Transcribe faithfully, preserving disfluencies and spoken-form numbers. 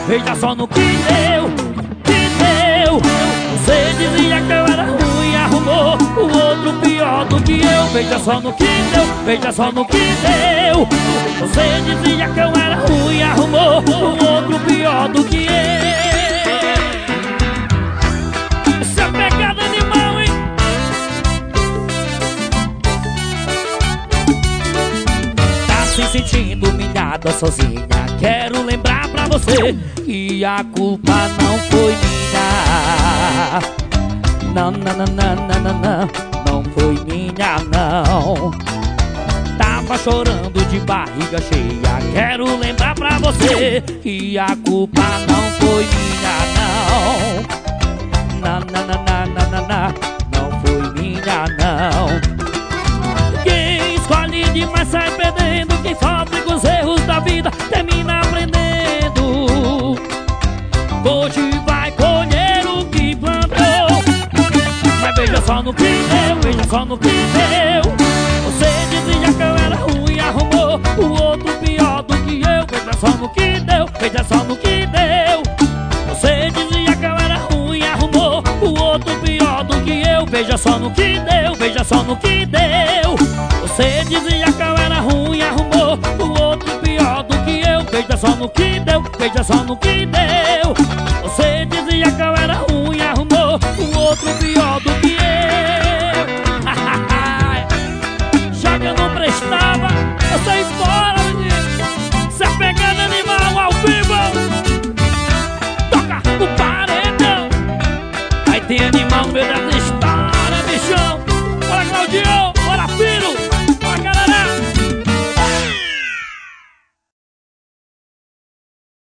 veja só no que deu, que deu. Você dizia que eu era ruim, arrumou o outro pior do que eu. Veja só no que deu, veja só no que deu. Você dizia que eu era ruim, arrumou o outro pior do que eu. Essa é pegada animal, hein? Tá se sentindo humilhada sozinha? Quero lembrar pra você que a culpa não foi minha. Não, não, não, não, não, não, não, não foi minha, não. Tava chorando de barriga cheia. Quero lembrar pra você que a culpa não foi minha, não. Não, não, não, não, não, não, não, não foi minha, não. Quem escolhe demais sai perdendo. Quem sofre com os erros da vida termina aprendendo. Hoje vai colher o que plantou. Mas veja só no que deu, veja só no que deu. Você dizia que eu era ruim, arrumou o outro pior do que eu. Veja só no que deu, veja só no que deu. Você dizia que eu era ruim, arrumou o outro pior do que eu. Veja só no que deu, veja só no que deu. Você dizia que eu era ruim, arrumou o outro pior do que eu. Veja só no que deu, veja só no que deu.